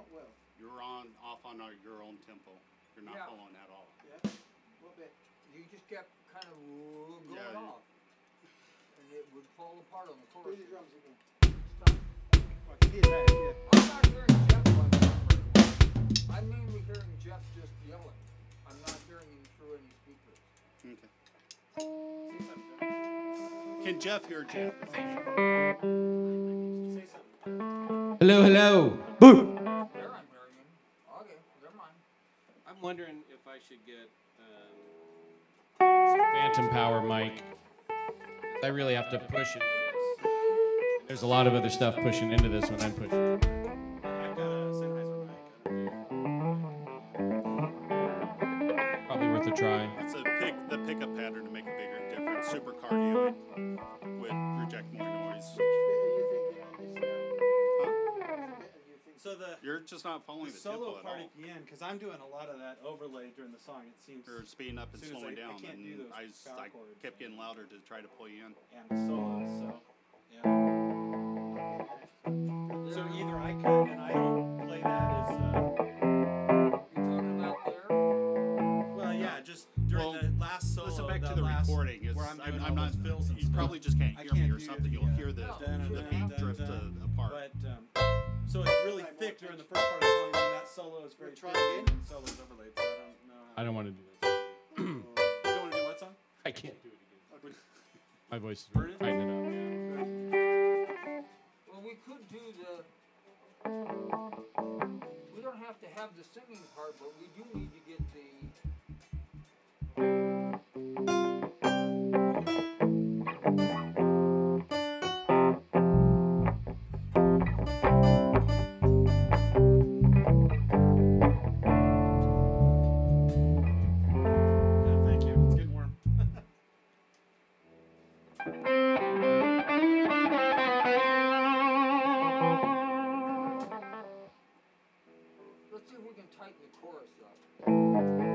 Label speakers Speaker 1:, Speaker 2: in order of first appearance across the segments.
Speaker 1: not well.
Speaker 2: You're off on your own tempo. You're not following at all.
Speaker 1: Yeah, a little bit.
Speaker 3: You just kept kind of going off, and it would fall apart on the
Speaker 1: Do
Speaker 3: chorus.
Speaker 1: the drums again.
Speaker 3: Stop.
Speaker 1: I can hear that, yeah.
Speaker 3: I'm not hearing Jeff on that very well. I'm mainly hearing Jeff just yelling. I'm not hearing him through any speakers.
Speaker 2: Okay. Can Jeff hear Jeff?
Speaker 4: Hello, hello.
Speaker 3: There I'm hearing him. Okay, never mind.
Speaker 4: I'm wondering if I should get some phantom power mic. I really have to push into this. There's a lot of other stuff pushing into this when I'm pushing. I've got a Sennheiser mic. Probably worth a try.
Speaker 2: It's the pickup pattern to make a bigger difference. Super cardioid would reject more noise.
Speaker 1: Which bit are you thinking on this now? Which bit are you thinking?
Speaker 5: So
Speaker 2: You're just not following
Speaker 5: the
Speaker 2: the tempo
Speaker 5: solo
Speaker 2: at
Speaker 5: part
Speaker 2: all.
Speaker 5: at the end, because I'm doing a lot of that overlay during the song. It seems
Speaker 2: You're speeding up and
Speaker 5: as soon as
Speaker 2: slowing
Speaker 5: I
Speaker 2: down,
Speaker 5: can't do
Speaker 2: and
Speaker 5: those power
Speaker 2: I
Speaker 5: chords,
Speaker 2: kept getting louder to try to pull you in.
Speaker 5: and the solos. So yeah. So
Speaker 3: There.
Speaker 5: either I cut and I don't play that as
Speaker 3: You talking about there?
Speaker 5: well, yeah, just during
Speaker 2: Well,
Speaker 5: the last solo.
Speaker 2: Listen back to
Speaker 5: the
Speaker 2: the
Speaker 5: last,
Speaker 2: recording. It's,
Speaker 5: where I'm doing
Speaker 2: I'm
Speaker 5: all
Speaker 2: not.
Speaker 5: those fills and
Speaker 2: You
Speaker 5: stuff.
Speaker 2: probably just can't
Speaker 5: I
Speaker 2: hear me
Speaker 5: can't
Speaker 2: or
Speaker 5: do
Speaker 2: something.
Speaker 5: the,
Speaker 2: You'll hear the beat drift apart.
Speaker 5: But so it's really thick during the first part of the song, and then that solo is very
Speaker 1: We'll try
Speaker 5: thick,
Speaker 1: again.
Speaker 5: and then the solo is overlaid. So I don't know.
Speaker 4: I don't want to do this.
Speaker 5: You don't want to do what song?
Speaker 4: I can't do it again. My voice is
Speaker 5: Burn it?
Speaker 4: tighten it up.
Speaker 3: Well, we could do the. We don't have to have the singing part, but we do need to get the.
Speaker 5: Yeah, thank you. It's getting warm.
Speaker 3: Let's see if we can tighten the chorus up.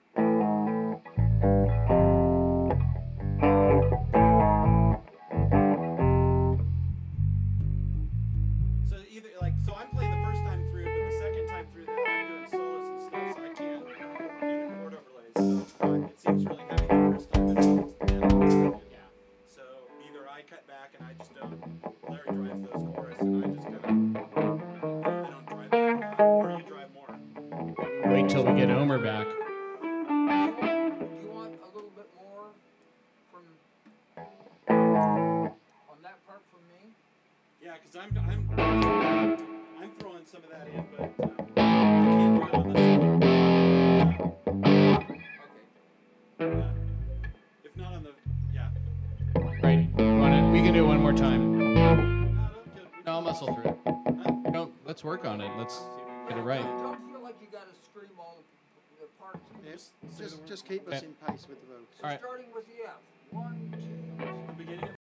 Speaker 5: So either so I'm playing the first time through, but the second time through that I'm doing solos and stuff, so I can't do the chord overlays. So it seems really heavy the first time. Yeah. So either I cut back and I just don't. Larry drives those chorus, and I just kind of. I don't drive that a lot, or you drive more.
Speaker 4: Wait till we get Omer back.
Speaker 3: Do you want a little bit more from on that part from me?
Speaker 5: Yeah, because I'm throwing some of that in, but I can't do it on the solo.
Speaker 3: Okay.
Speaker 5: If not on the yeah.
Speaker 4: Right. We can do it one more time.
Speaker 5: No,
Speaker 4: No, I'll muscle through it. No, let's work on it. Let's get it right.
Speaker 3: Don't feel like you got to scream all the parts.
Speaker 1: Yes. Just keep us in pace with the vocals.
Speaker 4: All right.
Speaker 3: Starting with the F. 1, 2.
Speaker 5: the beginning of